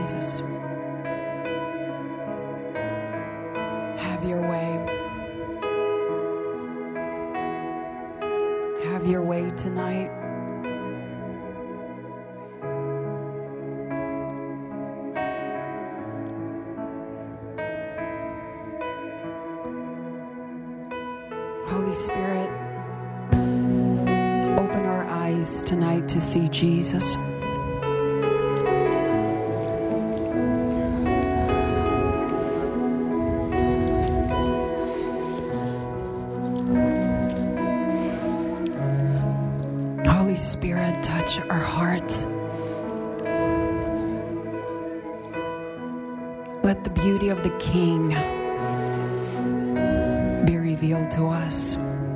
Jesus. Have your way. Have your way tonight. Holy Spirit, open our eyes tonight to see Jesus. Holy Spirit, touch our hearts. Let the beauty of the King be revealed to us.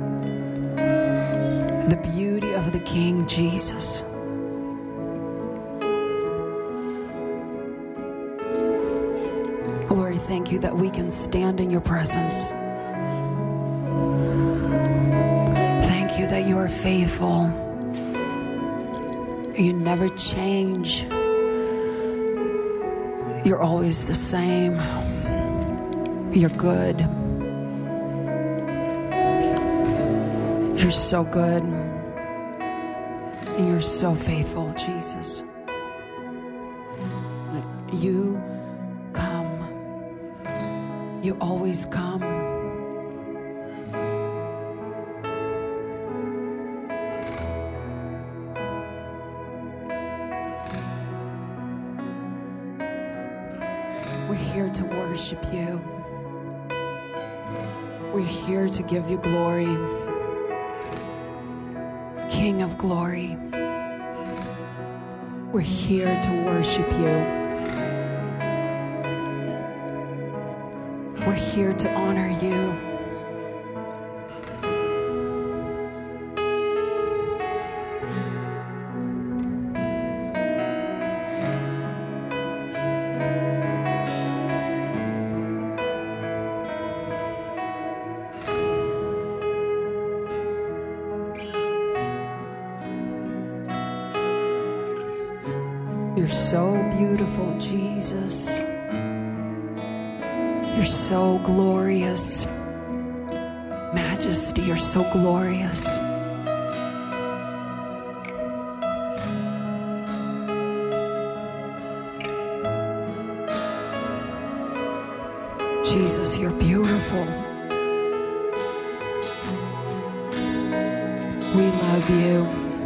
The beauty of the King Jesus. Lord, thank you that we can stand in your presence. Thank you that you are faithful. You never change. You're always the same. You're good. You're so good. And you're so faithful, Jesus. You come. You always come. We're here to worship you. We're here to give you glory. King of glory. We're here to worship you. We're here to honor you. You're so beautiful, Jesus. You're so glorious. Majesty, you're so glorious. Jesus, you're beautiful. We love you.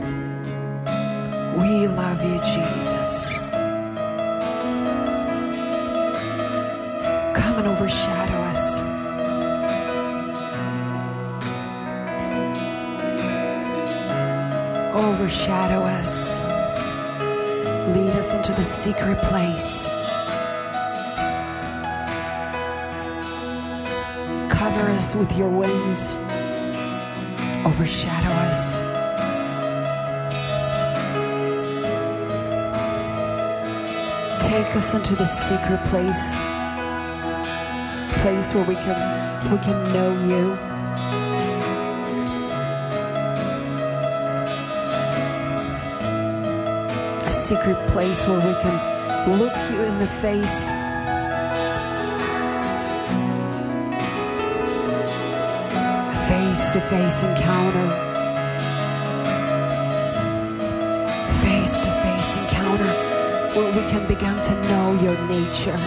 We love you, Jesus. Come and overshadow us. Overshadow us. Lead us into the secret place. Cover us with your wings. Overshadow us. Take us into the secret place where we can know you. A secret place where we can look you in the face. Face-to-face encounter. Face-to-face encounter where we can begin to know your nature.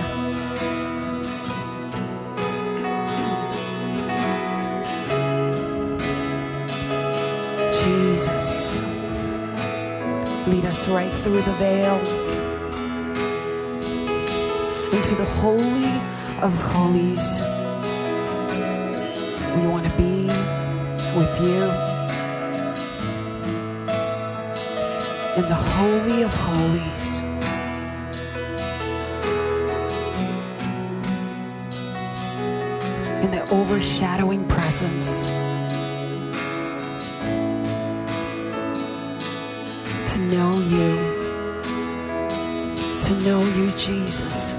Jesus, lead us right through the veil into the Holy of Holies. We want to be with you in the Holy of Holies. In the overshadowing presence. To know you, Jesus.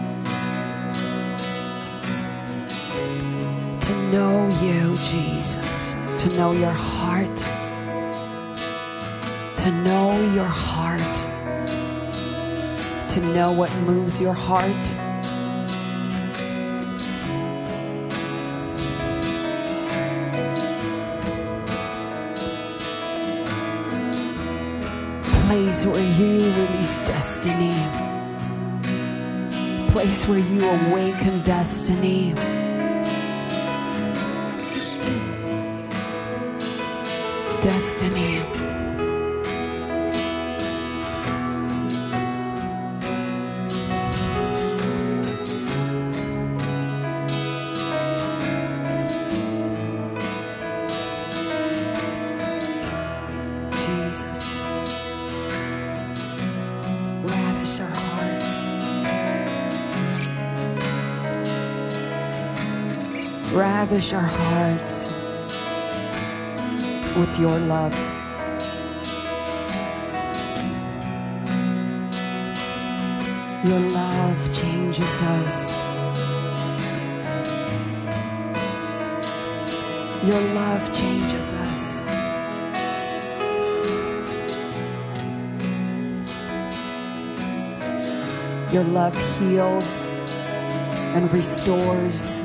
To know you, Jesus. To know your heart. To know your heart. to know what moves your heart? Place where you release destiny. Place where you awaken destiny. Destiny. Jesus, ravish our hearts. Ravish our hearts with your love. Your love changes us. Your love changes us. Your love heals and restores.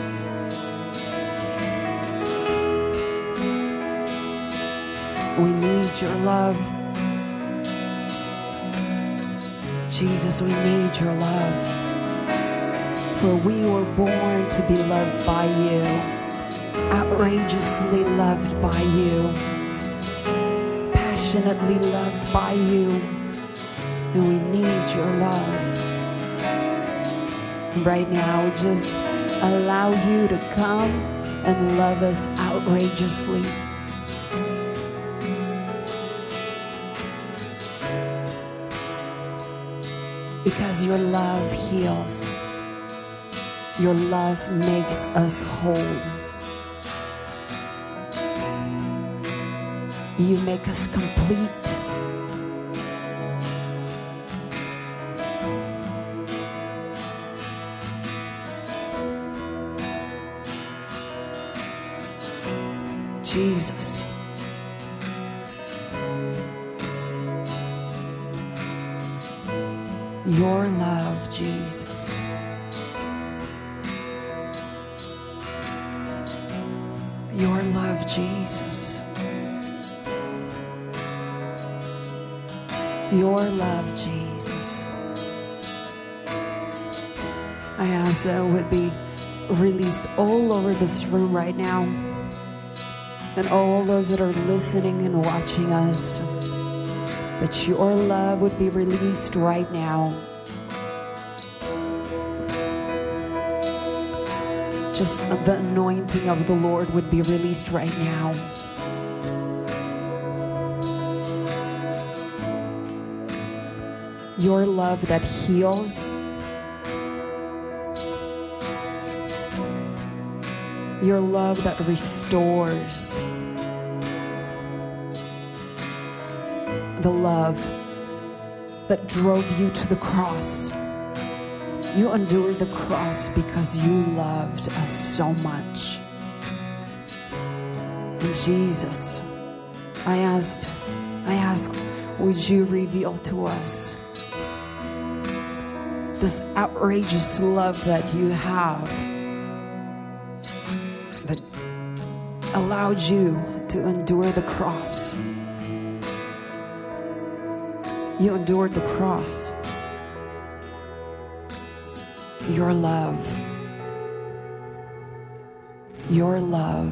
We need your love. Jesus, we need your love. For we were born to be loved by you, outrageously loved by you, passionately loved by you, and we need your love. Right now, just allow you to come and love us outrageously. Because your love heals. Your love makes us whole. You make us complete. Jesus. Your love, Jesus. Your love, Jesus. Your love, Jesus. I ask that it would be released all over this room right now, and all those that are listening and watching us, that your love would be released right now. Just the anointing of the Lord would be released right now. Your love that heals. Your love that restores. The love that drove you to the cross. You endured the cross because you loved us so much. And Jesus, I ask, would you reveal to us this outrageous love that you have, that allowed you to endure the cross. You endured the cross. Your love. Your love.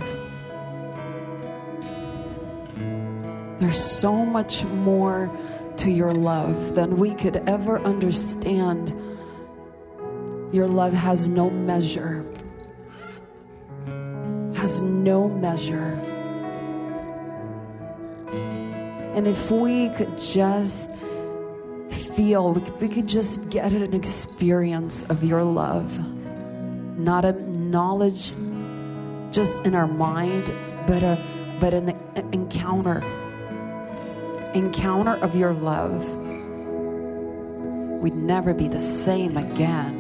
There's so much more to your love than we could ever understand. Your love has no measure. Has no measure. And if we could just feel, if we could just get an experience of your love, not a knowledge just in our mind, but an encounter of your love, we'd never be the same again.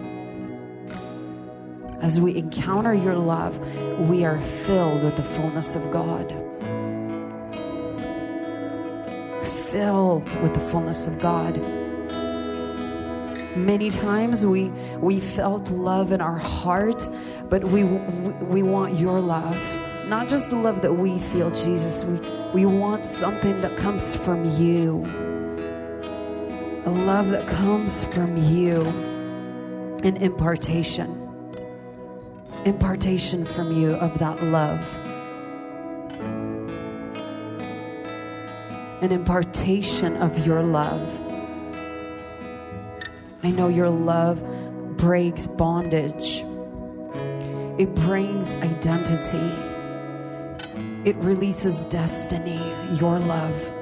As we encounter your love, we are filled with the fullness of God. Filled with the fullness of God. Many times we felt love in our hearts, but we want your love. Not just the love that we feel, Jesus. We want something that comes from you. A love that comes from you. An impartation. Impartation from you of that love. An impartation of your love. I know your love breaks bondage. It brings identity. It releases destiny, your love.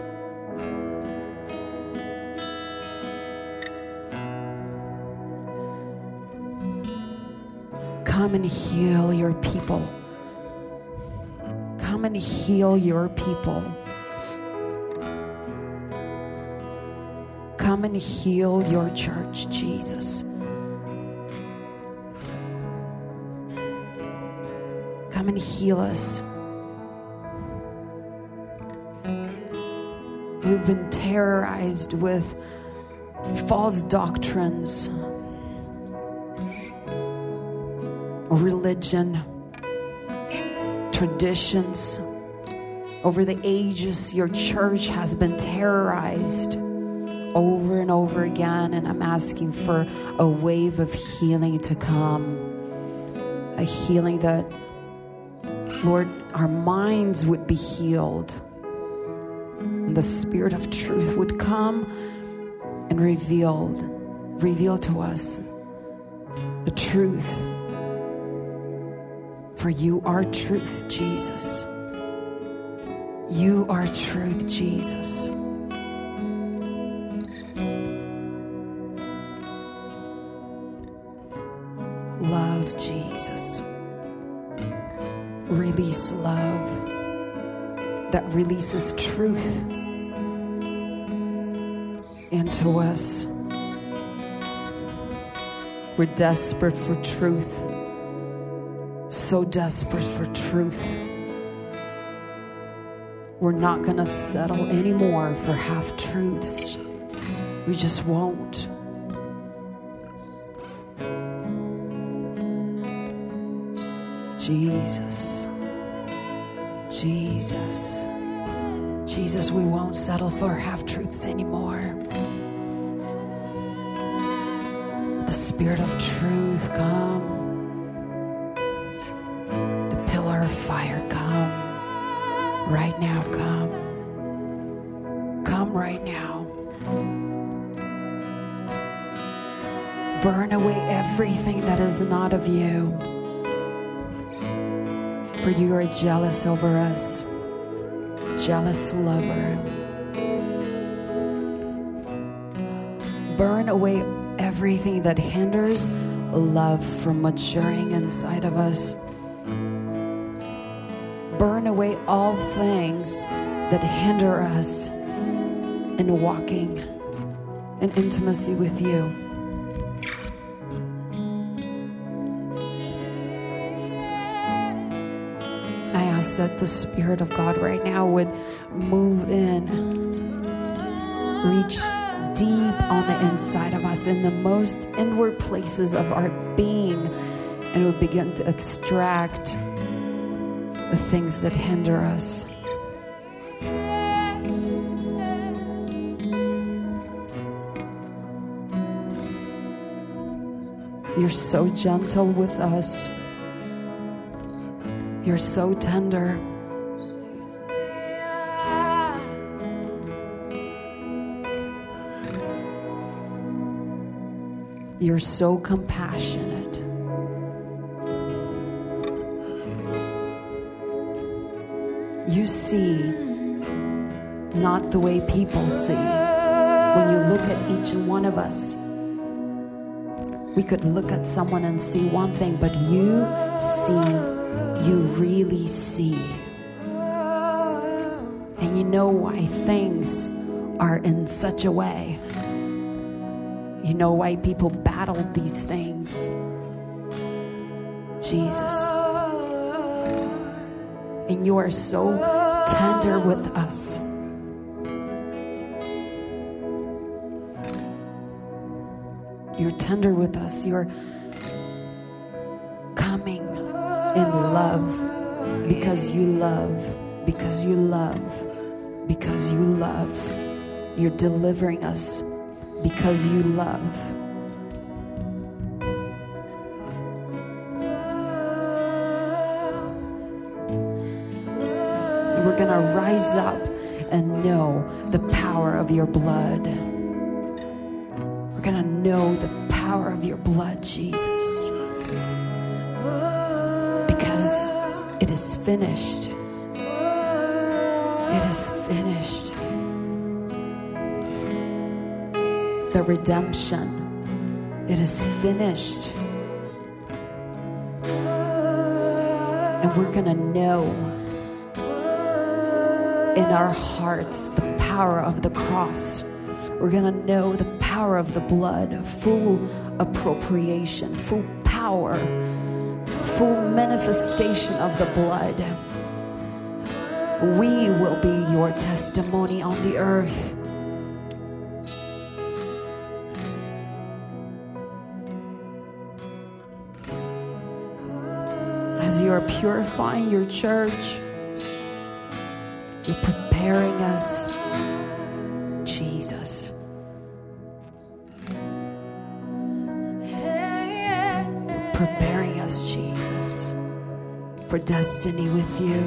Come and heal your people. Come and heal your people. Come and heal your church, Jesus. Come and heal us. We've been terrorized with false doctrines, religion, traditions. Over the ages, your church has been terrorized over and over again, and I'm asking for a wave of healing to come. A healing that, Lord, our minds would be healed. And the Spirit of truth would come and reveal to us the truth. For you are truth, Jesus. You are truth, Jesus. Love, Jesus. Release love that releases truth into us. We're desperate for truth. So desperate for truth. We're not going to settle anymore for half-truths. We just won't. Jesus. Jesus. Jesus, we won't settle for half-truths anymore. The Spirit of truth, come. The pillar of fire, come. Right now, come. Come right now. Burn away everything that is not of you. For you are jealous over us. Jealous lover. Burn away everything that hinders love from maturing inside of us. Burn away all things that hinder us in walking in intimacy with you. I ask that the Spirit of God right now would move in, reach deep on the inside of us, in the most inward places of our being, and would begin to extract the things that hinder us. You're so gentle with us. You're so tender. You're so compassionate. You see not the way people see. When you look at each one of us, we could look at someone and see one thing, but you really see. And you know why things are in such a way. You know why people battled these things. Jesus. And you are so tender with us. You're tender with us. You're coming in love because you love, because you love, because you love. You're delivering us because you love. We're going to rise up and know the power of your blood. We're going to know the power of your blood, Jesus. Because it is finished. It is finished. The redemption, it is finished. And we're going to know in our hearts the power of the cross. We're going to know the power of the blood, full appropriation, full power, full manifestation of the blood. We will be your testimony on the earth. As you are purifying your church, you're preparing us, Jesus. Preparing us, Jesus, for destiny with you.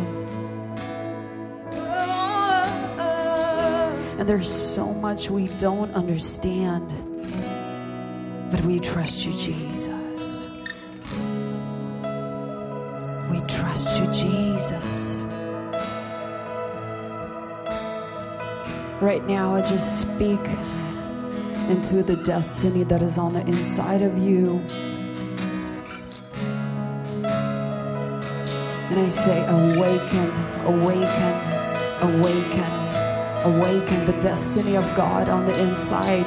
And there's so much we don't understand, but we trust you, Jesus. We trust you, Jesus. Right now, I just speak into the destiny that is on the inside of you. And I say, awaken, awaken, awaken, awaken the destiny of God on the inside.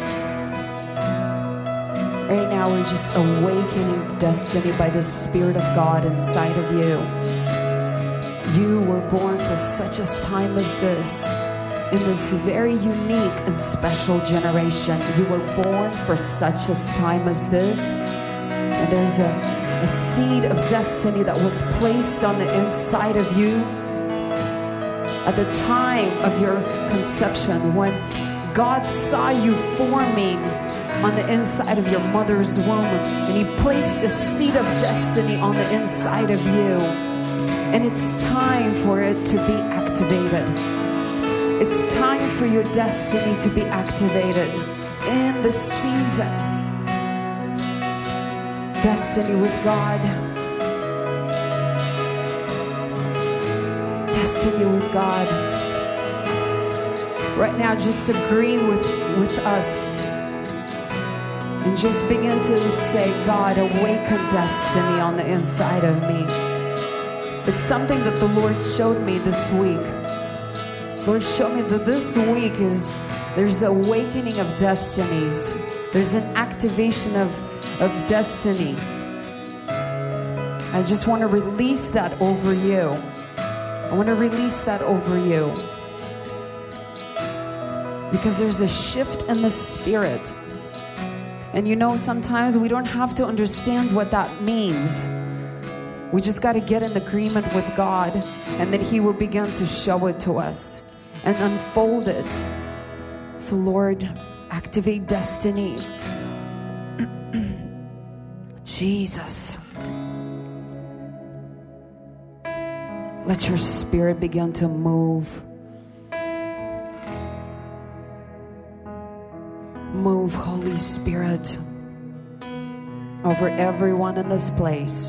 Right now, we're just awakening destiny by the Spirit of God inside of you. You were born for such a time as this. In this very unique and special generation, you were born for such a time as this. And there's a seed of destiny that was placed on the inside of you at the time of your conception, when God saw you forming on the inside of your mother's womb, and He placed a seed of destiny on the inside of you. And it's time for it to be activated. It's time for your destiny to be activated in this season. Destiny with God. Destiny with God. Right now, just agree with us. And just begin to say, God, awaken destiny on the inside of me. It's something that the Lord showed me this week. Lord, show me that this week there's awakening of destinies. There's an activation of destiny. I just want to release that over you. I want to release that over you. Because there's a shift in the spirit. And you know, sometimes we don't have to understand what that means. We just got to get in agreement with God, and then He will begin to show it to us and unfold it. So Lord, activate destiny. Jesus. Let your spirit begin to move. Move, Holy Spirit, over everyone in this place.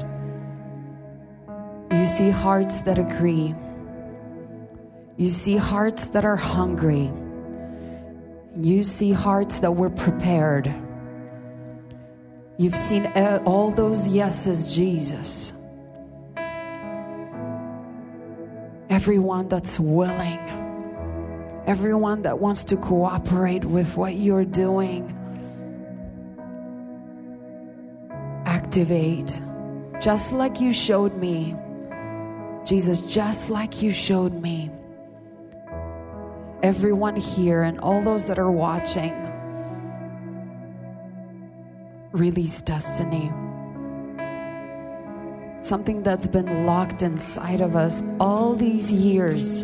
You see hearts that agree. You see hearts that are hungry. You see hearts that were prepared. You've seen all those yeses, Jesus. Everyone that's willing. Everyone that wants to cooperate with what you're doing. Activate. Just like you showed me. Jesus, just like you showed me. Everyone here and all those that are watching. release destiny. Something that's been locked inside of us all these years.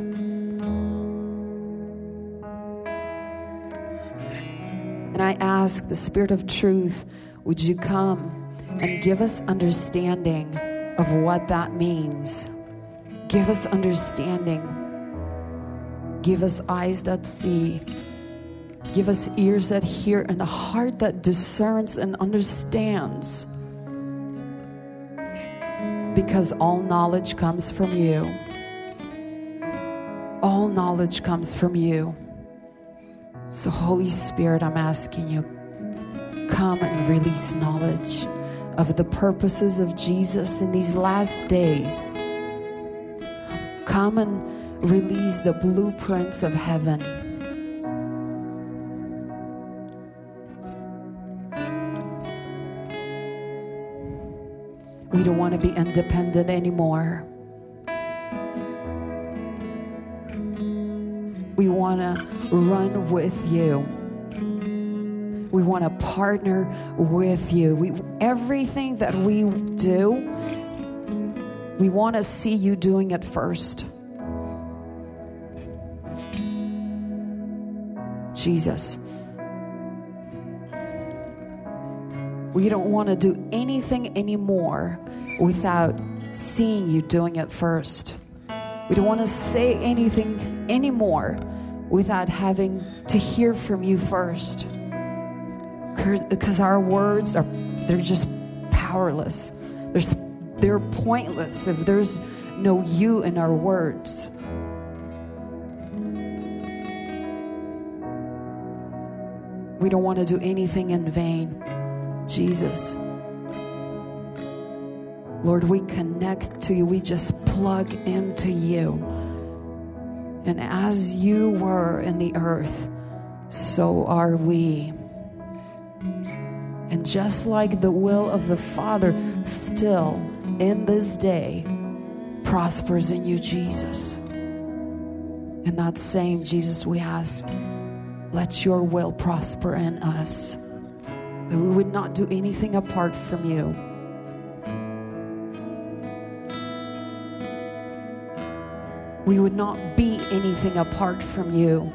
And I ask the Spirit of truth, would you come and give us understanding of what that means? Give us understanding. Give us eyes that see. Give us ears that hear and a heart that discerns and understands. Because all knowledge comes from you. All knowledge comes from you. So Holy Spirit, I'm asking you, come and release knowledge of the purposes of Jesus in these last days. Come and release the blueprints of heaven. We don't want to be independent anymore. We want to run with you. We want to partner with you. Everything that we do, we want to see you doing it first. Jesus. We don't want to do anything anymore without seeing you doing it first. We don't want to say anything anymore without having to hear from you first. Because our words they're just powerless. They're pointless if there's no you in our words. We don't want to do anything in vain. Jesus. Lord, we connect to you. We just plug into you. And as you were in the earth, so are we. And just like the will of the Father still in this day prospers in you, Jesus. In that same Jesus, we ask, let your will prosper in us. That we would not do anything apart from you. We would not be anything apart from you.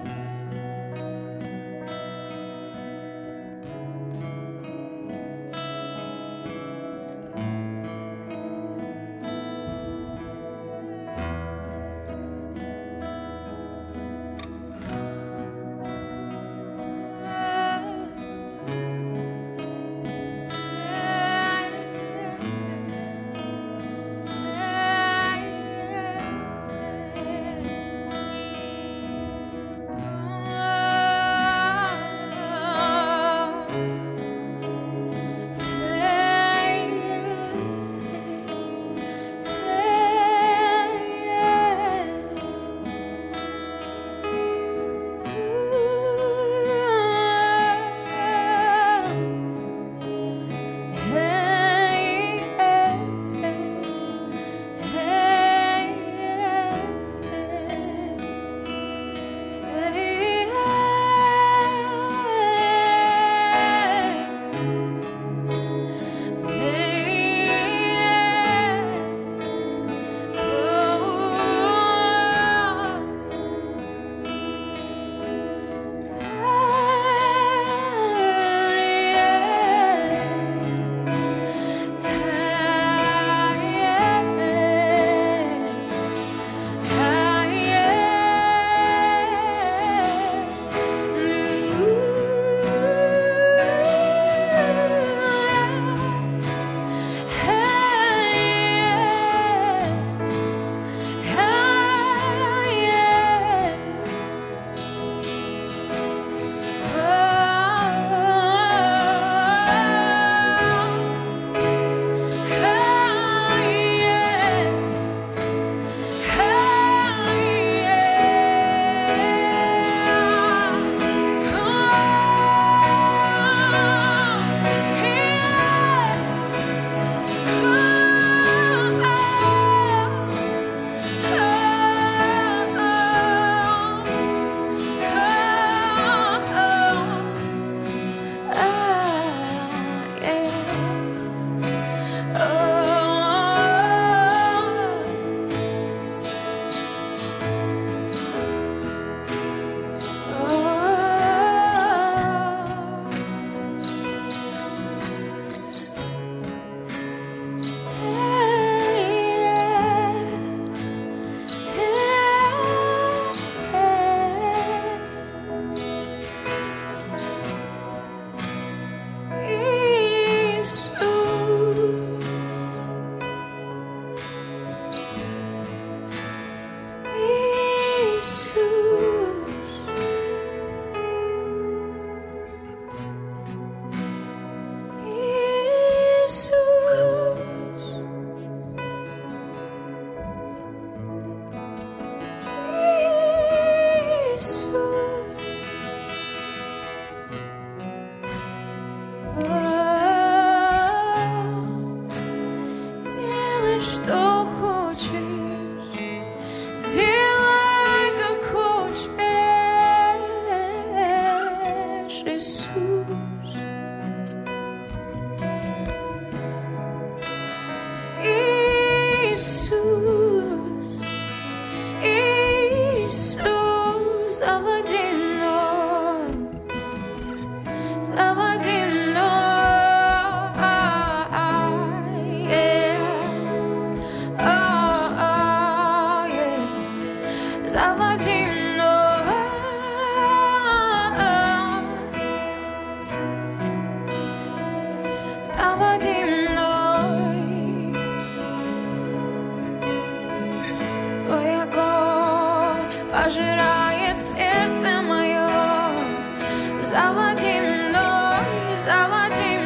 пожирает сердце мое. Завлади мной, завлади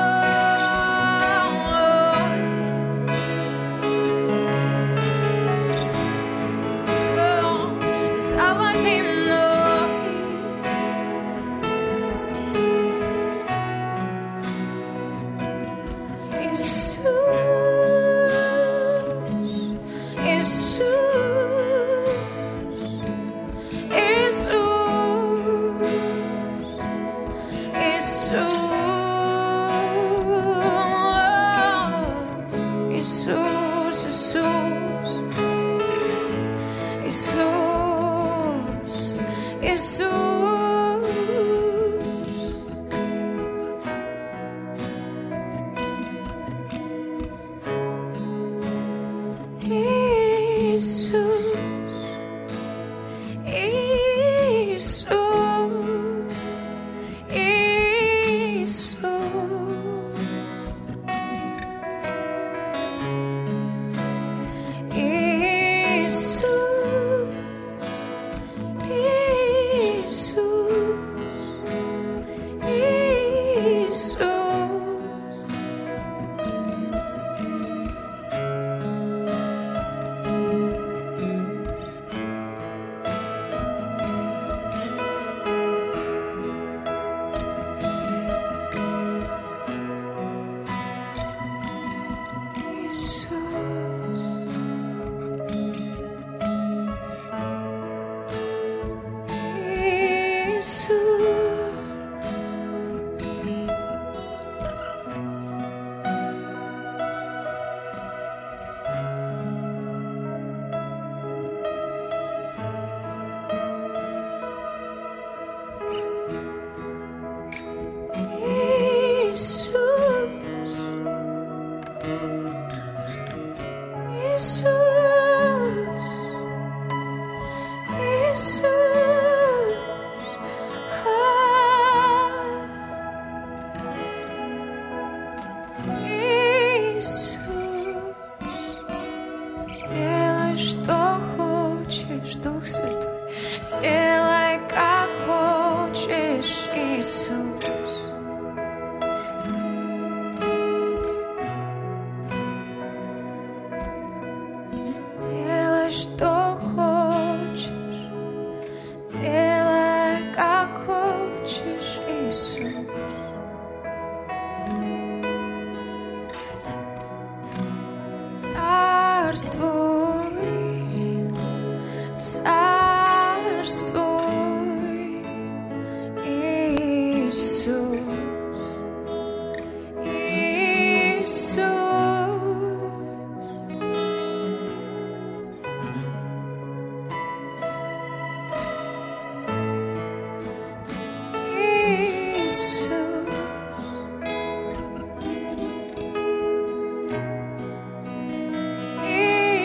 мной. Завлади мной. Иисус, делай, что хочешь, Дух Святой, делай, как хочешь, Иисус. Делай, что хочешь, делай, как хочешь, Иисус. Царствуй, царствуй, Иисус, Иисус. Иисус.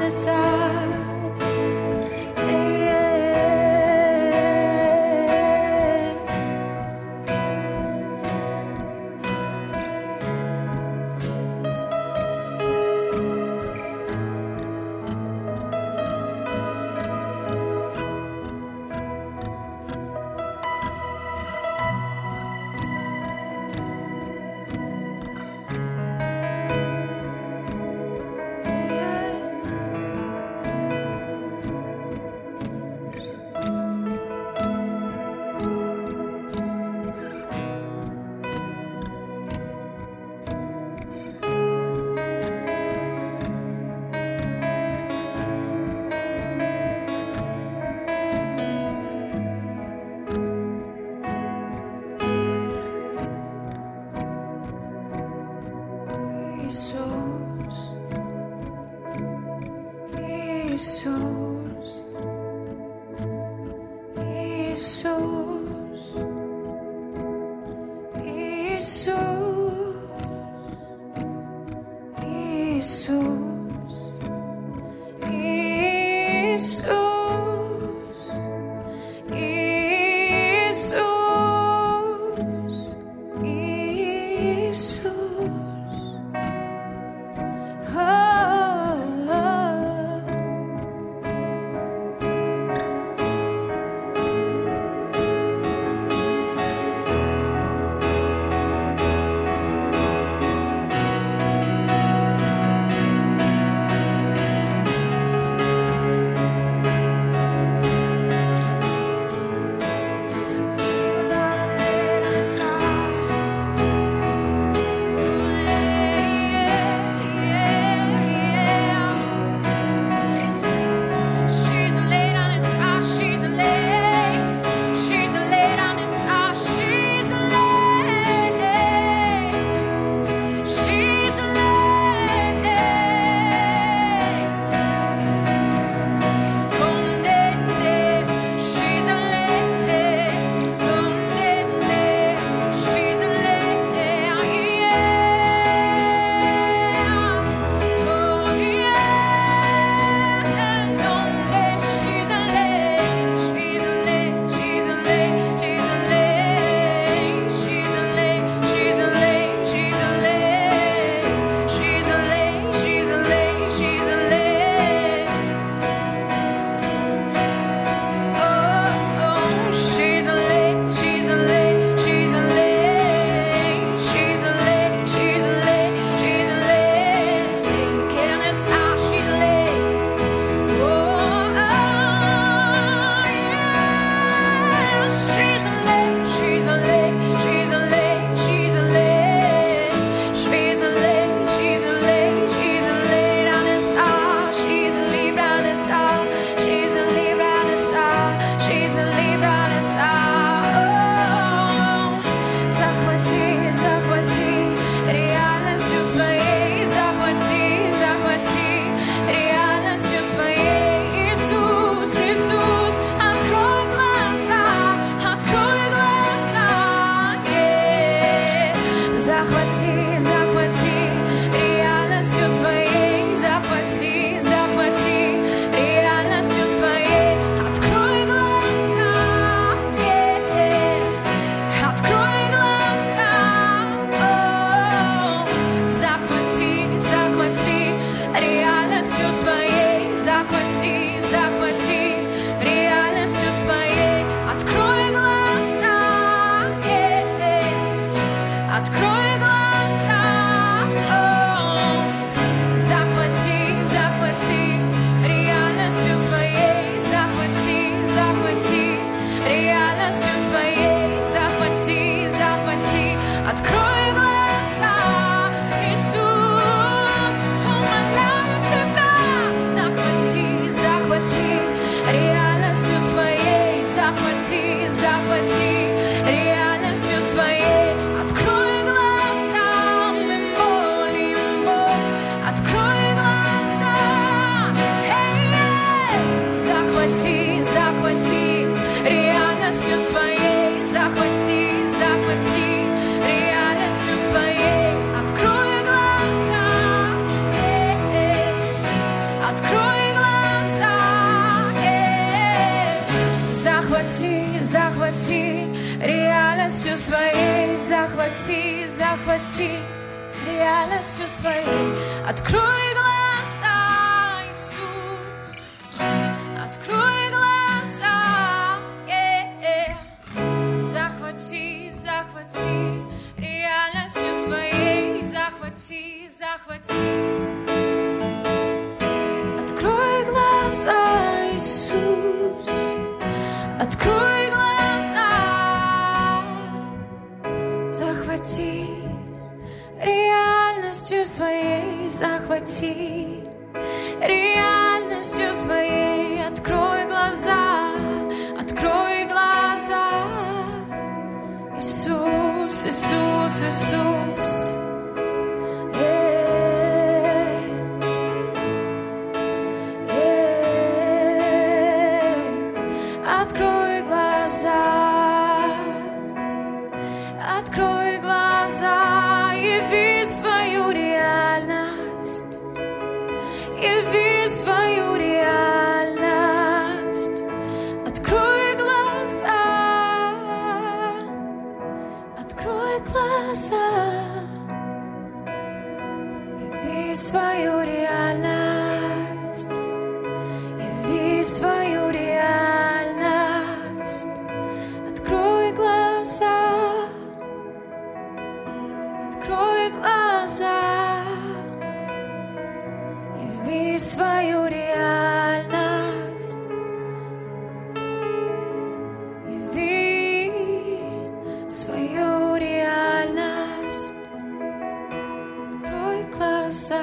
Открой захвати, захвати реальностью своей. Открой глаза, Иисус, открой глаза, захвати, захвати реальностью своей, захвати, захвати. Открой глаза, Иисус, открой глаза, захвати реальностью своей, захвати реальностью своей. Открой глаза, открой глаза, Иисус, Иисус, Иисус. Открой глаза, открой глаза, яви свою реальность, яви свою реальность. Открой глаза, открой глаза, яви свою реальность, яви свою реальность. Открой глаза, открой глаза, яви свою реальность, яви свою реальность. Открой глаза,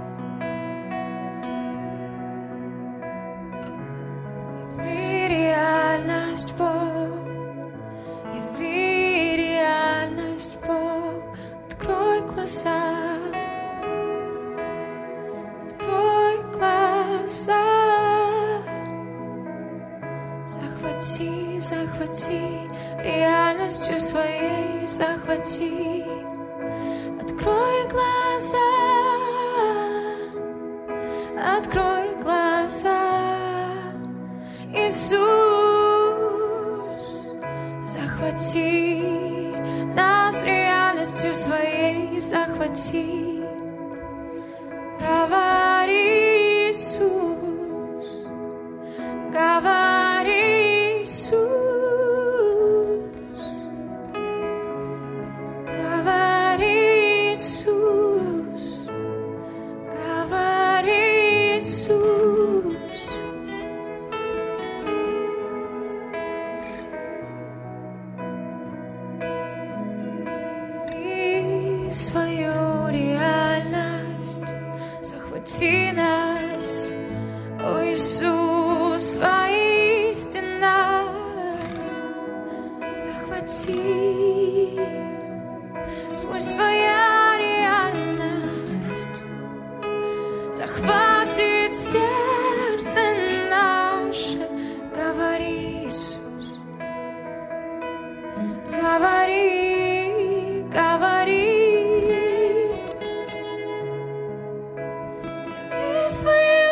яви реальность, Бог, яви реальность, Бог. Открой глаза, открой глаза, захвати, захвати реальностью своей, захвати. Открой глаза, открой глаза, Иисус, захвати нас реальностью своей, захвати. Говори, Иисус, говори, Иисус, говори, Иисус, говори, Иисус. Яви свою реальность, захвати нас, о Иисус, воистина, захвати. Пусть твоя реальность захватит сердце наше. Говори, Иисус, говори, говори. Яви свою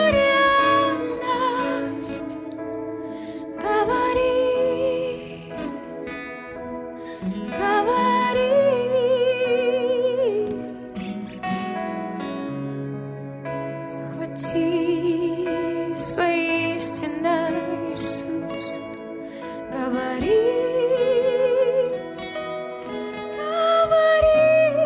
реальность, говори, говори. Захвати свои истины, Иисус, говори, говори.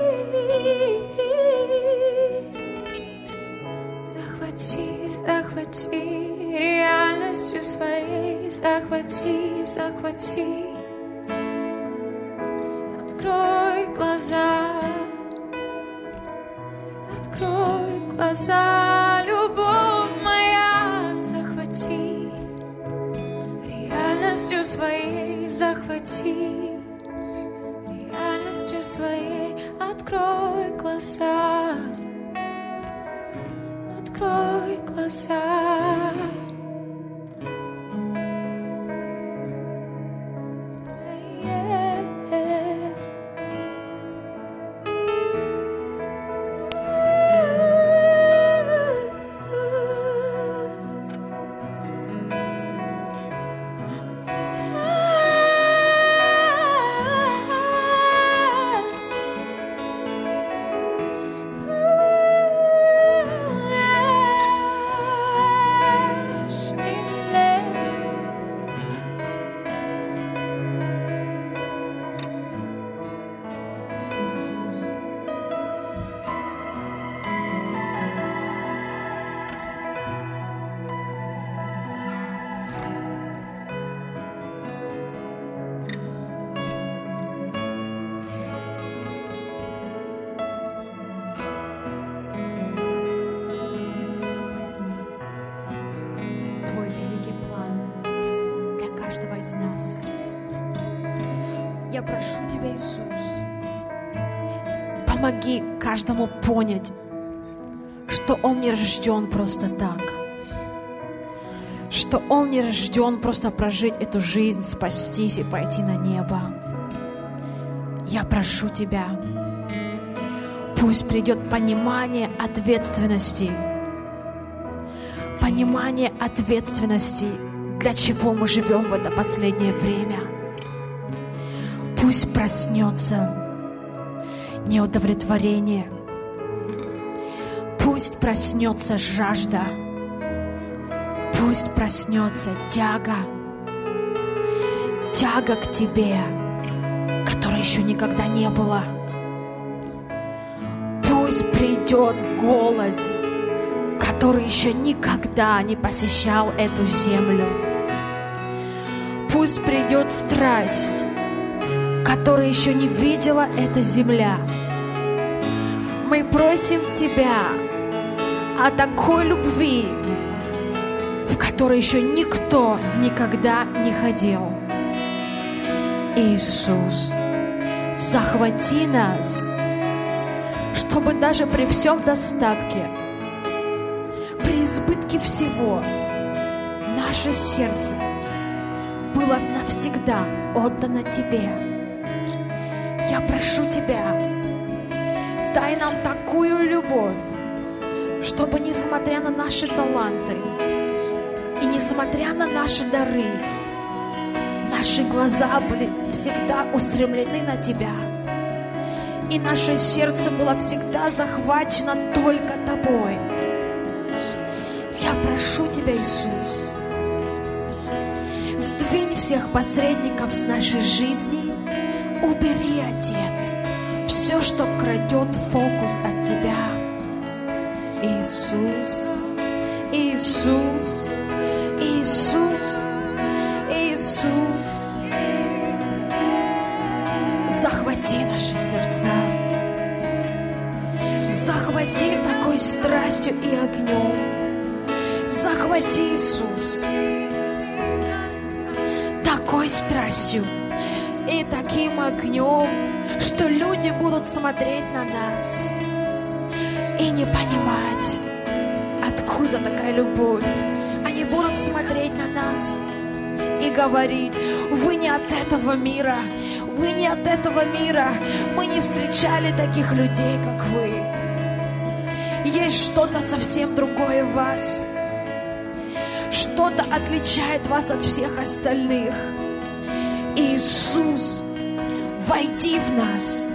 Захвати, захвати реальностью своей, захвати, захвати. Открой глаза, открой глаза, любовь моя, захвати реальностью своей, захвати реальностью своей. Открой глаза, открой глаза. Я прошу Тебя, Иисус, помоги каждому понять, что он не рожден просто так, что он не рожден просто прожить эту жизнь, спастись и пойти на небо. Я прошу Тебя, пусть придет понимание ответственности, для чего мы живем в это последнее время. Пусть проснется неудовлетворение, пусть проснется жажда, пусть проснется тяга к Тебе, которой еще никогда не было. Пусть придет голод, который еще никогда не посещал эту землю. Пусть придет страсть, которую еще не видела эта земля. Мы просим Тебя о такой любви, в которой еще никто никогда не ходил. Иисус, захвати нас, чтобы даже при всем достатке, при избытке всего, наше сердце было навсегда отдано Тебе. Я прошу Тебя, дай нам такую любовь, чтобы, несмотря на наши таланты и несмотря на наши дары, наши глаза были всегда устремлены на Тебя, и наше сердце было всегда захвачено только Тобой. Я прошу Тебя, Иисус, сдвинь всех посредников с нашей жизни, убери, Отец, все, что крадет фокус от Тебя. Иисус, Иисус, Иисус, Иисус, захвати наши сердца, захвати такой страстью и огнем, захвати, Иисус, такой страстью и таким огнем, что люди будут смотреть на нас и не понимать, откуда такая любовь. Они будут смотреть на нас и говорить: вы не от этого мира, вы не от этого мира, мы не встречали таких людей, как вы. Есть что-то совсем другое в вас, что-то отличает вас от всех остальных. Иисус, войди в нас,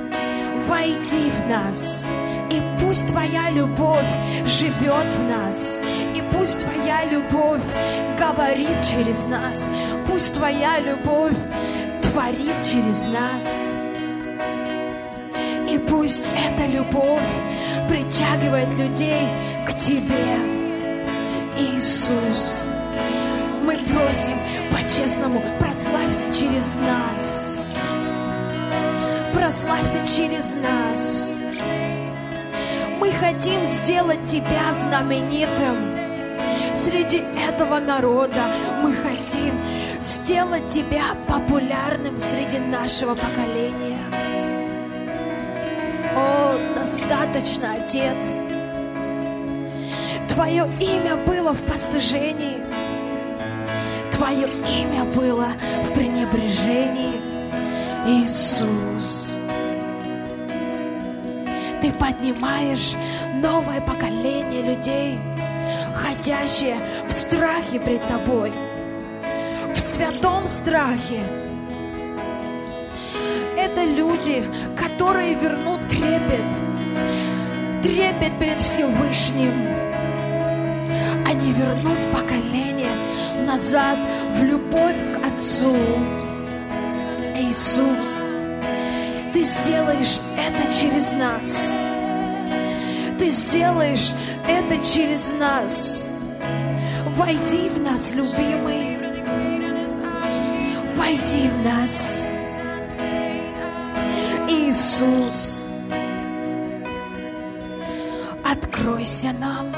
и пусть Твоя любовь живет в нас, и пусть Твоя любовь говорит через нас, пусть Твоя любовь творит через нас, и пусть эта любовь притягивает людей к Тебе. Иисус, мы просим по-честному, прославься через нас. Прославься через нас. Мы хотим сделать Тебя знаменитым среди этого народа. Мы хотим сделать Тебя популярным среди нашего поколения. О, достаточно, Отец. Твое имя было в постыжении, Твое имя было в пренебрежении. Иисус, Ты поднимаешь новое поколение людей, ходящие в страхе пред Тобой, в святом страхе. Это люди, которые вернут трепет перед Всевышним. Они вернут поколение назад в любовь к Отцу. Иисус, Ты сделаешь это через нас. Ты сделаешь это через нас. Войди в нас, любимый. Войди в нас. Иисус, откройся нам.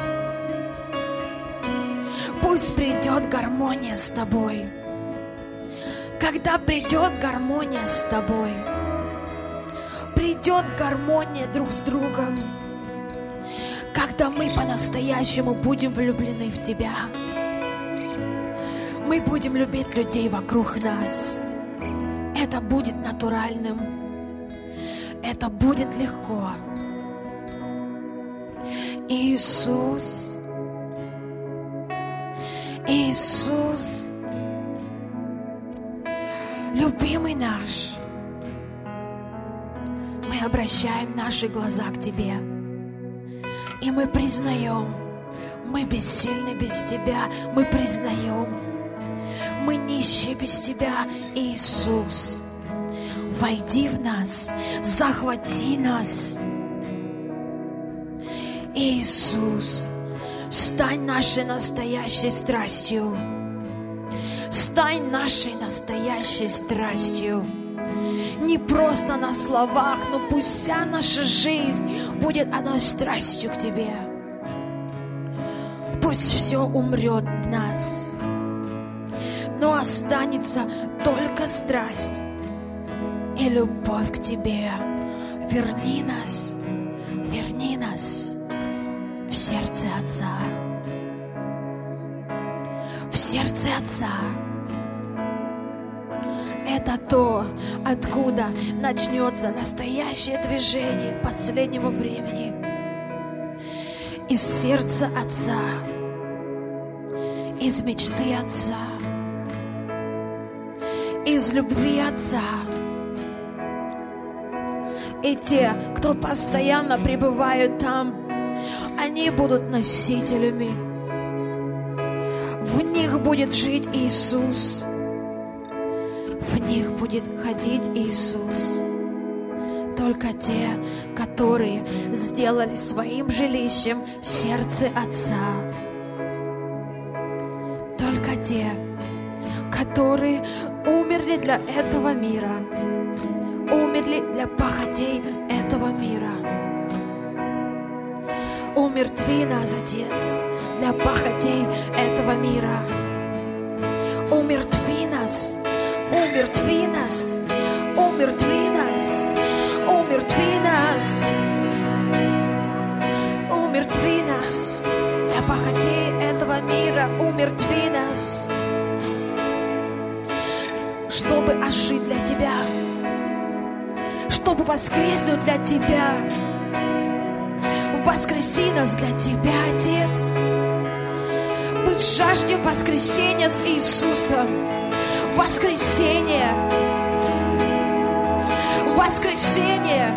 Пусть придет гармония с Тобой, когда придет гармония с Тобой, придет гармония друг с другом, когда мы по-настоящему будем влюблены в Тебя, мы будем любить людей вокруг нас. Это будет натуральным, это будет легко. Иисус, Иисус, любимый наш, мы обращаем наши глаза к Тебе, и мы признаем, мы бессильны без Тебя, мы признаем, мы нищие без Тебя. Иисус, войди в нас, захвати нас. Иисус, стань нашей настоящей страстью. Стань нашей настоящей страстью. Не просто на словах, но пусть вся наша жизнь будет одной страстью к Тебе. Пусть все умрет в нас, но останется только страсть и любовь к Тебе. Верни нас в сердце Отца. В сердце Отца. Это то, откуда начнется настоящее движение последнего времени. Из сердца Отца, из мечты Отца, из любви Отца. И те, кто постоянно пребывают там, они будут носителями. В них будет жить Иисус. В них будет ходить Иисус. Только те, которые сделали своим жилищем сердце Отца. Только те, которые умерли для этого мира, умерли для похотей этого мира. Умертви нас, Отец, для похотей этого мира. Умертви нас, умертви нас, умертви нас, умертви нас, умертви нас для похотей этого мира. Умертви нас, чтобы ожить для Тебя, чтобы воскреснуть для Тебя. Воскреси нас для Тебя, Отец. Мы жаждем воскресения с Иисусом. Воскресение. Воскресение.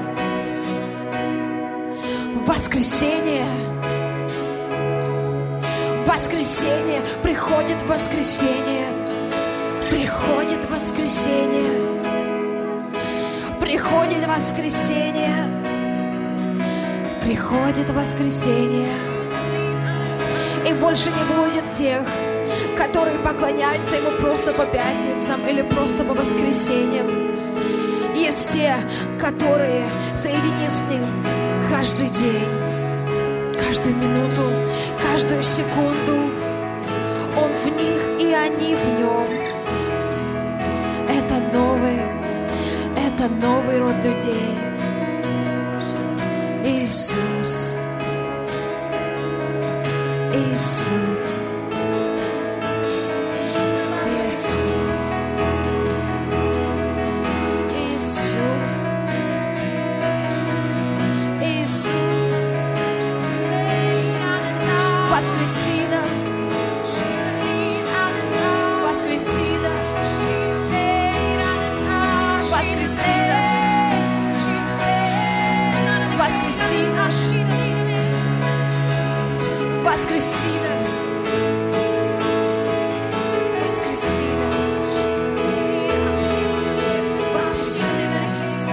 Воскресение. Воскресение. Приходит воскресение. Приходит воскресение. Приходит воскресение. Приходит воскресение. И больше не будет тех, которые поклоняются Ему просто по пятницам или просто по воскресеньям. Есть те, которые соединены с Ним каждый день, каждую минуту, каждую секунду. Он в них, и они в Нем. Это новый род людей. Иисус, Иисус, Иисус, Иисус, Иисус, воскреси нас, воскреси нас, воскреси нас, воскреси нас, воскреси нас, воскреси нас, воскреси нас,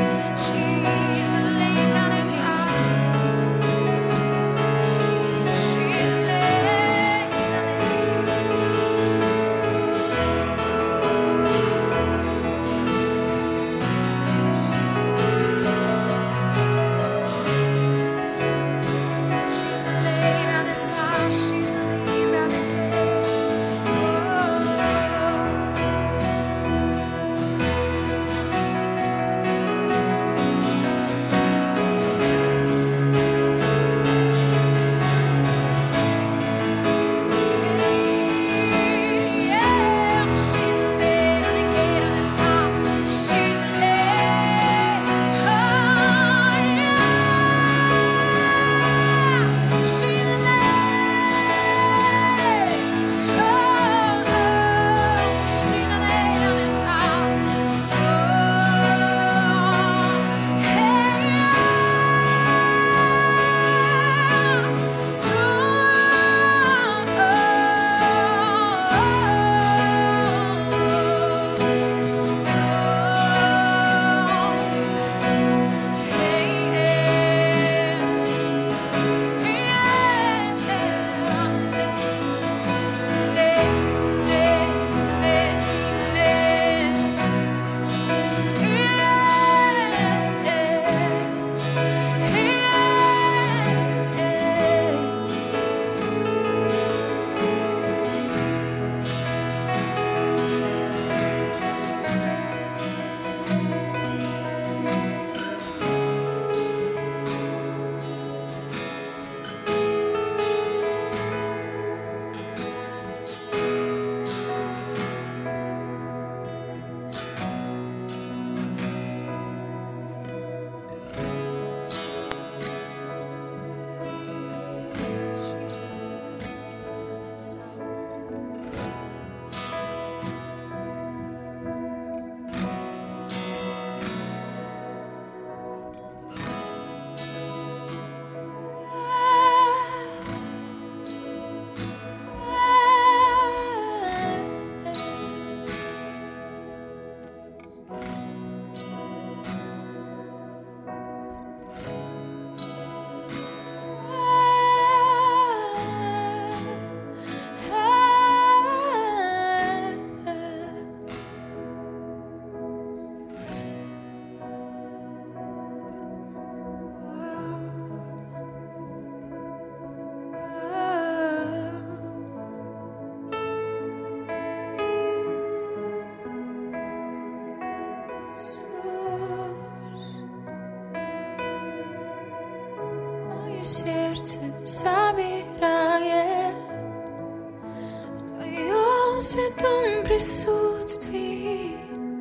святом присутствии.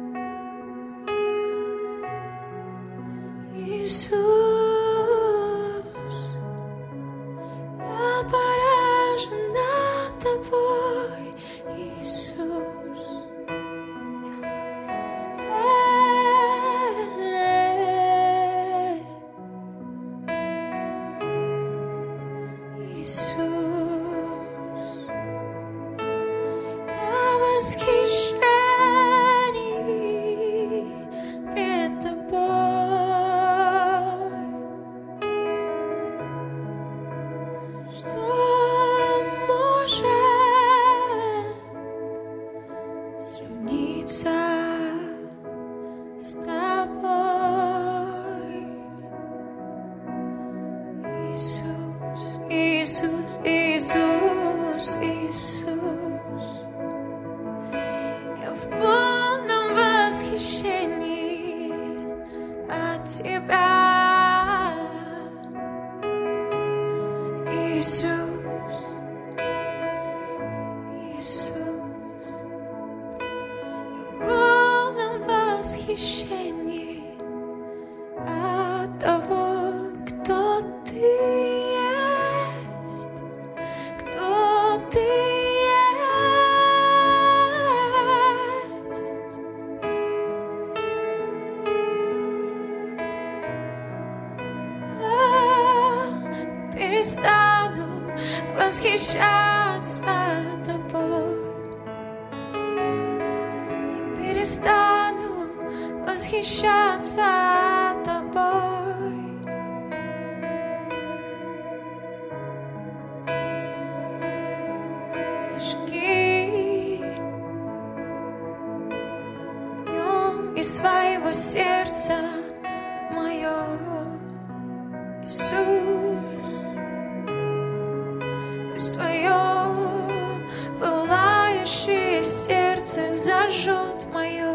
Иисус, я поражена Тобой, Иисус. Иисус, я в восхищении пред Тобой. Что может сравниться с Тобой? Иисус, Иисус, Иисус, Иисус. Я в полном восхищении от Тебя. Иисус, Иисус. Я в полном восхищении от того, кто Ты есть, кто Ты есть. Перестану восхищаться Тобой. Перестану восхищаться Тобой. Зажги огнем из своего сердца мое, Иисус. Пусть Твое пылающее сердце зажжет мое.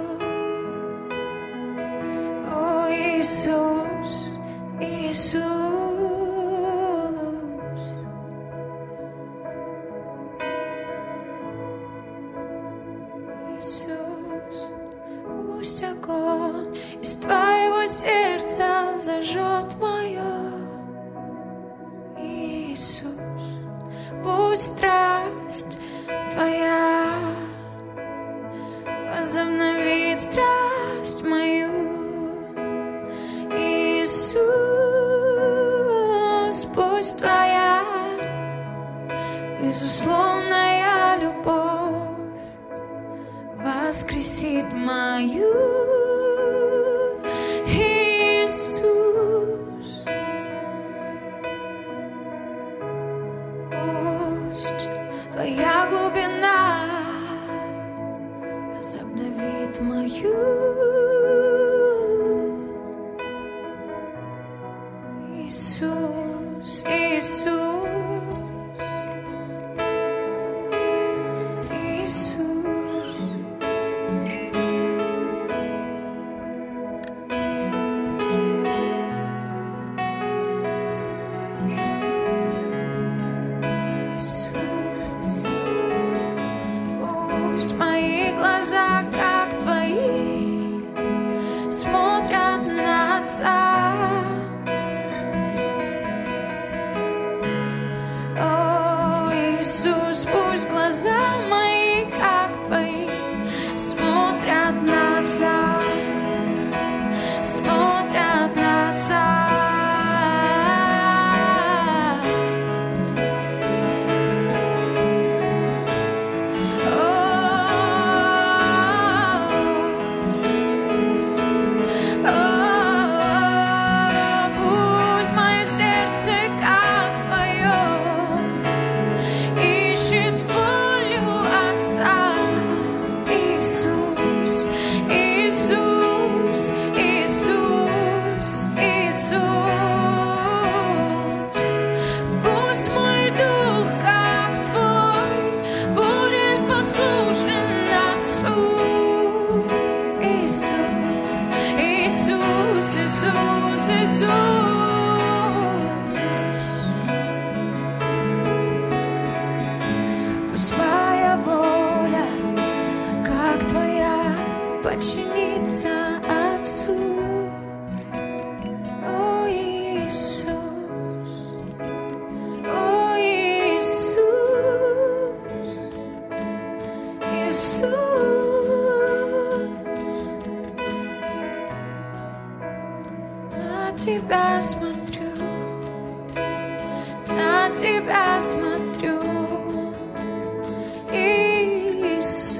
О, Иисус, Иисус. Иисус, пусть огонь из Твоего сердца зажжет мое. Иисус, пусть страсть Твоя возобновит страсть мою. Иисус, пусть Твоя безусловная любовь воскресит мою. Иисус, пусть Твоя глубина возобновит мою. Иисус, Иисус, Иисус. Иисус, пусть мои глаза, как Твои, смотрят на Отца. О, Иисус, пусть глаза мои, как Твои, смотрят на Отца, смотрят на Отца. Пусть мое сердце, как Твое, ищет волю подчиниться Отцу. О, Иисус, о, Иисус, Иисус, на Тебя смотрю, на Тебя смотрю, Иисус.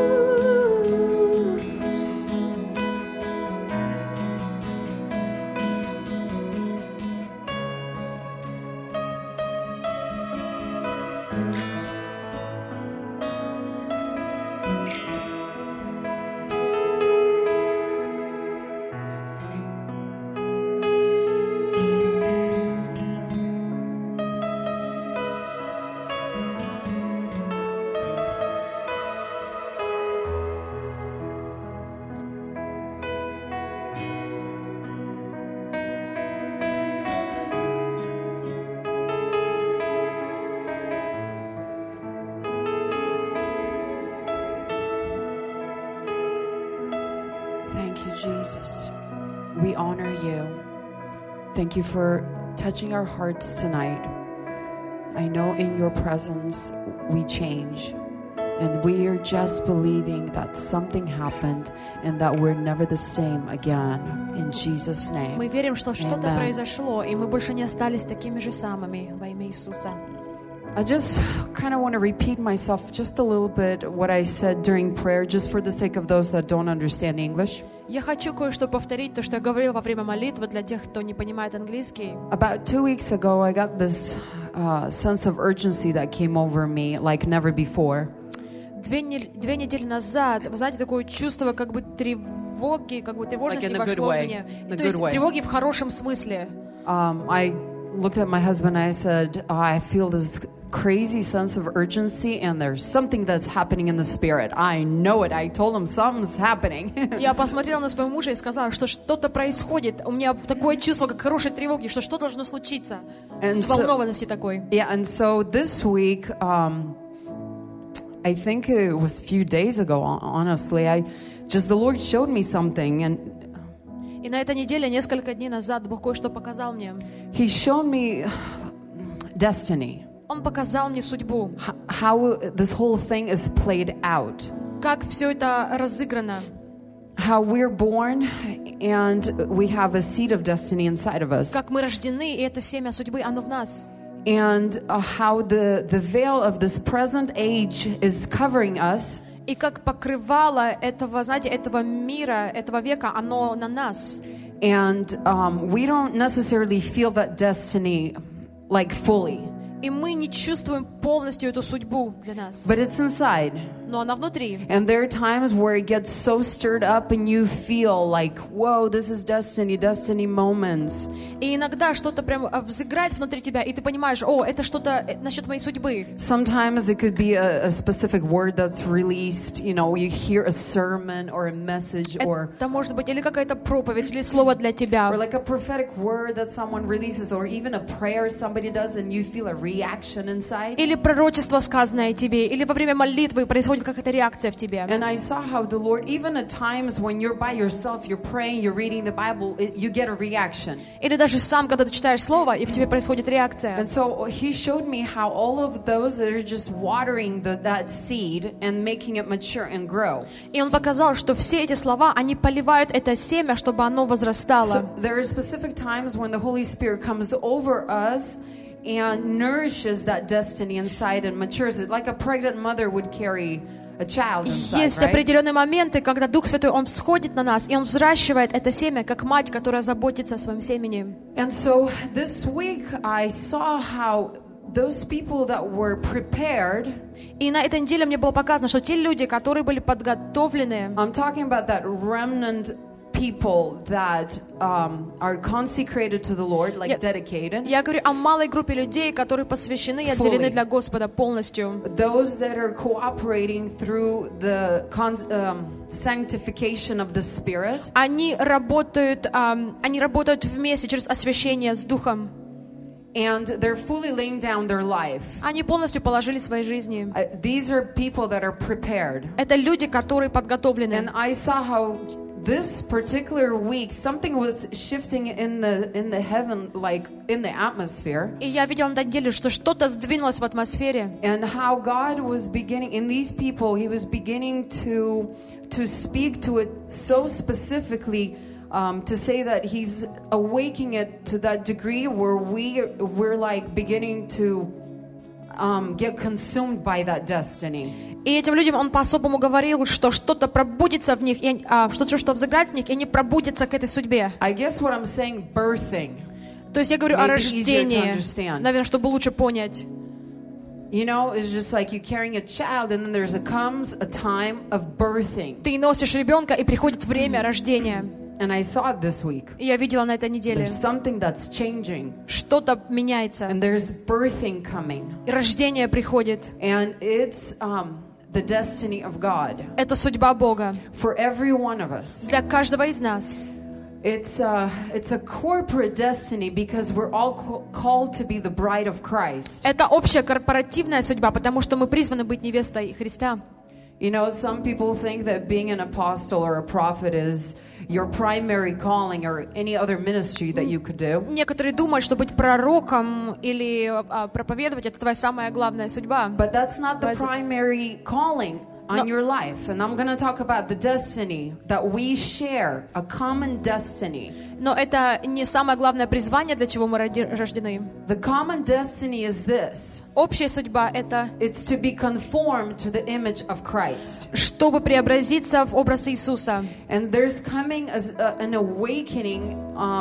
Thank you, Jesus. We honor you. Thank you for touching our hearts tonight. I know in your presence we change. And we are just believing that something happened and that we're never the same again. In Jesus' name. Мы верим, что что-то Amen. произошло, и мы больше не остались такими же самыми во имя Иисуса. I just kind of want to repeat myself just a little bit what I said during prayer, just for the sake of those that don't understand English. Я хочу кое-что повторить, то, что я говорила во время молитвы для тех, кто не понимает английский. About 2 weeks ago, I got this sense of urgency that came over me like never before. Две недели назад, вы знаете, такое чувство как бы тревоги, как бы тревожности Like in a good вошло в way. меня. In a То есть good way. тревоги в хорошем смысле. I looked at my husband and I said, I feel this crazy sense of urgency and there's something that's happening in the spirit. I know it. I told him something's happening. Я посмотрела на своего мужа и сказала, что что-то происходит. У меня такое чувство, как хорошей тревоги, что что-то должно случиться. And Взволнованности такой. Yeah, and so this week, I think it was a few days ago, honestly, the Lord showed me something, and И на этой неделе, несколько дней назад, Бог кое-что показал мне. He showed me destiny, Он показал мне судьбу, how this whole thing is played out, как все это разыграно. how we're born and we have a seed of destiny inside of us, Как мы рождены, и это семя судьбы, оно в нас. and how the veil of this present age is covering us. И как покрывало этого, знаете, этого мира, этого века, оно на нас. And we don't necessarily feel that destiny like fully, И мы не чувствуем полностью эту судьбу для нас. but it's inside. Но она внутри. And there are times where it gets so stirred up and you feel like, whoa, this is destiny moments. И иногда что-то прям взыграет внутри тебя, и ты понимаешь, о, это что-то насчет моей судьбы. Sometimes it could be a specific word that's released, you know, you hear a sermon or a message or Это может быть или какая-то проповедь, или слово для тебя. like a prophetic word that someone releases, or even a prayer somebody does and you feel a reaction inside. Или пророчество, сказанное тебе, или во время молитвы происходит какая-то реакция в тебе. And I saw how the Lord, even at times when you're by yourself, you're praying, you're reading the Bible, you get a reaction. Или даже сам, когда ты читаешь слово, и в тебе происходит реакция. And so he showed me how all of those are just watering that seed and making it mature and grow. И он показал, что все эти слова, они поливают это семя, чтобы оно возрастало. So there are specific times when the Holy Spirit comes over us and nourishes that destiny inside and matures it, like a pregnant mother would carry a child inside, Есть right? определенные моменты, когда Дух Святой, Он всходит на нас, и Он взращивает это семя, как мать, которая заботится о своем семени. And so this week I saw how those people that were prepared, И на этой неделе мне было показано, что те люди, которые были подготовлены, I'm talking about that remnant people that are consecrated to the Lord, like dedicated. я говорю о малой группе людей, которые посвящены и отделены для Господа полностью. Those that are cooperating through the sanctification of the Spirit. Они работают вместе через освящение с Духом. and they're fully laying down their life. Они полностью положили свои жизни. These are people that are prepared. Это люди, которые подготовлены. And I saw how this particular week something was shifting in the heaven, like in the atmosphere. И я видела на этой неделе, что что-то сдвинулось в атмосфере. And how God was beginning in these people, He was beginning to speak to it so specifically, to say that He's awakening it to that degree where we're like beginning to get consumed by that destiny. И этим людям он по-особому говорил, что что-то пробудится в них, что взыграет в них, и они пробудятся к этой судьбе. I guess what I'm saying, birthing. То есть я говорю о рождении, наверное, чтобы лучше понять. You know, it's just like you carrying a child, and then comes a time of birthing. Ты носишь ребенка, и приходит время рождения. And I saw it this week. И я видела на этой неделе. There's something that's changing. Что-то меняется. And there's birthing coming. И рождение приходит. And it's the destiny of God. Это судьба Бога. For every one of us. Для каждого из нас. It's a corporate destiny because we're all called to be the bride of Christ. Это общая корпоративная судьба, потому что мы призваны быть невестой Христа. You know, some people think that being an apostle or a prophet is your primary calling or any other ministry that you could do. Некоторые думают, что быть пророком или проповедовать — это твоя самая главная судьба. But that's not the primary calling on your life. And I'm going to talk about the destiny that we share, a common destiny. Но это не самое главное призвание, для чего мы рождены. The common destiny is this. Общая судьба — это It's to be conformed to the image of Christ. Чтобы преобразиться в образ Иисуса. And there's coming an awakening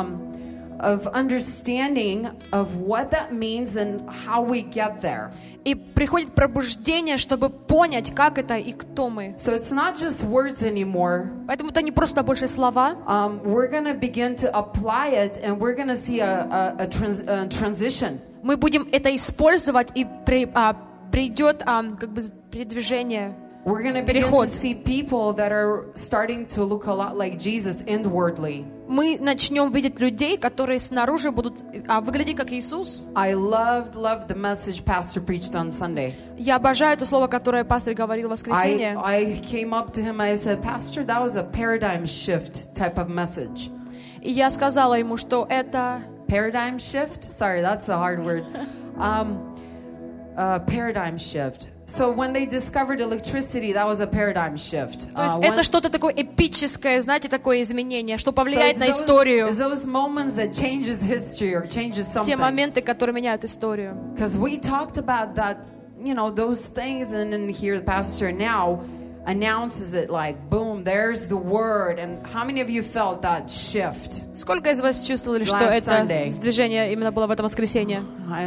of understanding of what that means and how we get there. И приходит пробуждение, чтобы понять, как это и кто мы. So it's not just words anymore. Поэтому это не просто больше слова. We're going to begin to apply it, and we're going to see a transition. Мы будем это использовать, и придет как бы передвижение. We're going to begin to see people that are starting to look a lot like Jesus inwardly. Мы начнем видеть людей, которые снаружи будут выглядеть как Иисус. I loved the message Pastor preached on Sunday. Я обожаю то слово, которое пастор говорил в воскресенье. I came up to him, I said, Pastor, that was a paradigm shift type of message. И я сказала ему, что это paradigm shift? Sorry, that's a hard word. Paradigm shift. So when they discovered electricity, that was a paradigm shift. То есть это что-то такое эпическое, знаете, такое изменение, что повлияет на историю. Those moments that changes history or changes something. Те моменты, которые меняют историю. Because we talked about that, you know, those things, and then here the pastor now announces it like, boom, there's the word. And how many of you felt that shift? Сколько из вас чувствовали, что это движение именно было в это воскресенье?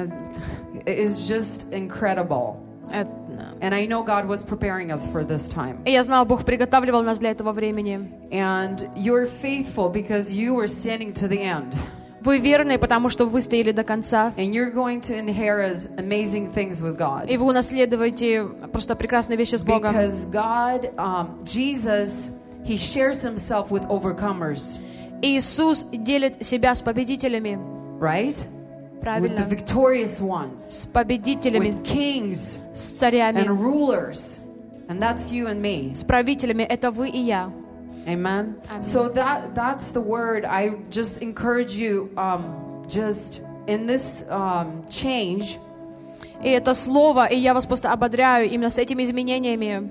It's just incredible. And I know God was preparing us for this time. И я знала, Бог приготавливал нас для этого времени. And you're faithful because you were standing to the end. Вы верны, потому что вы стояли до конца. And you're going to inherit amazing things with God. И вы унаследуете просто прекрасные вещи с Богом. Because God, Jesus, He shares Himself with overcomers. Иисус делит себя с победителями. Right? Правильно. With the victorious ones. С победителями. With kings. С царями. And rulers. And that's you and me. С правителями. Это вы и я. Amen. So that's the word. I just encourage you, just in this change. И это слово, и я вас просто ободряю именно с этими изменениями.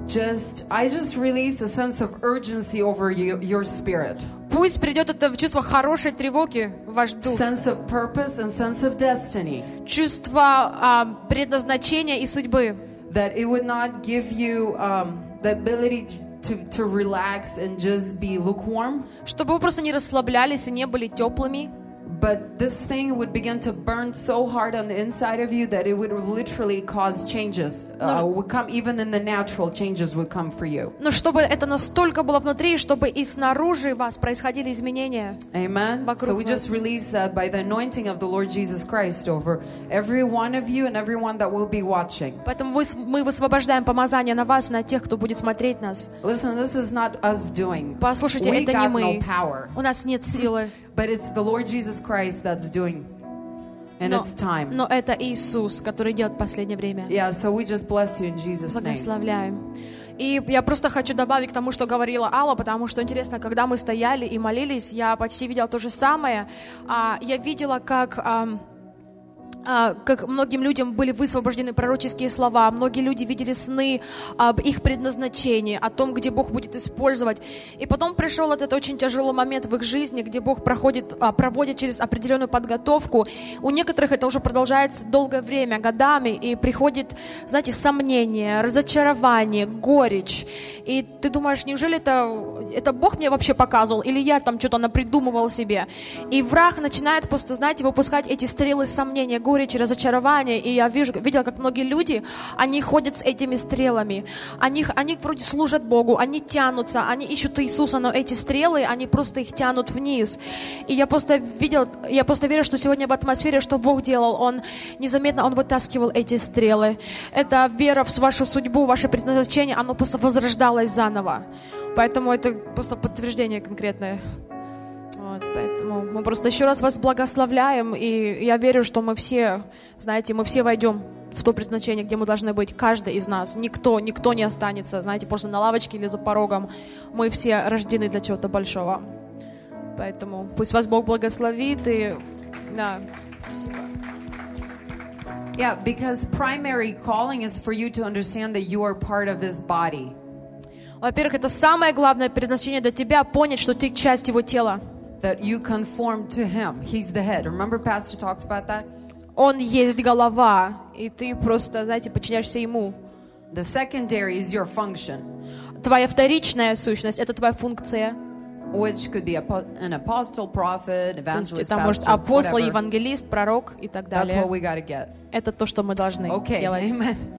I just release a sense of urgency over your spirit. Пусть придет это чувство хорошей тревоги в ваш дух. Sense of purpose and sense of destiny. Чувство предназначения и судьбы. That it would not give you the ability to relax and just be lukewarm. Чтобы вы просто не расслаблялись и не были теплыми. But this thing would begin to burn so hard on the inside of you that it would literally cause changes. Would come even in the natural, changes would come for you. Но чтобы это настолько было внутри, чтобы и снаружи вас происходили изменения. Amen. So we just release that by the anointing of the Lord Jesus Christ over every one of you and everyone that will be watching. Поэтому мы высвобождаем помазание на вас, на тех, кто будет смотреть нас. Listen, this is not us doing. Послушайте, это не мы. У нас нет силы. But it's the Lord Jesus Christ that's doing. And it's time. Но это Иисус, который идет в последнее время. Yeah, so we just bless you in Jesus' name. Благословляем. И я просто хочу добавить к тому, что говорила Алла, потому что интересно, когда мы стояли и молились, я почти видела то же самое. Я видела, как многим людям были высвобождены пророческие слова, многие люди видели сны об их предназначении, о том, где Бог будет использовать. И потом пришел этот очень тяжелый момент в их жизни, где Бог проводит через определенную подготовку. У некоторых это уже продолжается долгое время, годами, и приходит, знаете, сомнение, разочарование, горечь. И ты думаешь, неужели это Бог мне вообще показывал, или я там что-то напридумывал себе? И враг начинает просто, знаете, выпускать эти стрелы сомнения, горечи, разочарования. И я видела, как многие люди, они ходят с этими стрелами. Они вроде служат Богу, они тянутся, они ищут Иисуса, но эти стрелы, они просто их тянут вниз. И я просто верю, что сегодня в атмосфере, что Бог делал, Он незаметно, Он вытаскивал эти стрелы. Это вера в вашу судьбу, ваше предназначение, оно просто возрождалось заново. Поэтому это просто подтверждение конкретное. Вот, поэтому мы просто еще раз вас благословляем, и я верю, что мы все, знаете, мы все войдем в то предназначение, где мы должны быть, каждый из нас. Никто не останется, знаете, просто на лавочке или за порогом. Мы все рождены для чего-то большого. Поэтому пусть вас Бог благословит, и да, спасибо. Yeah, because primary calling is for you to understand that you are part of His body. Во-первых, это самое главное предназначение для тебя — понять, что ты часть Его тела. That you conform to Him. He's the head. Remember Pastor talked about that? Он есть голова, и ты просто, знаете, подчиняешься Ему. The secondary is your function. Твоя вторичная сущность — это твоя функция. Which could be an apostle, prophet, evangelist, Это может pastor, апостол, whatever. евангелист, пророк и так That's what далее. we got to get. Это то, что мы должны Okay, делать. amen.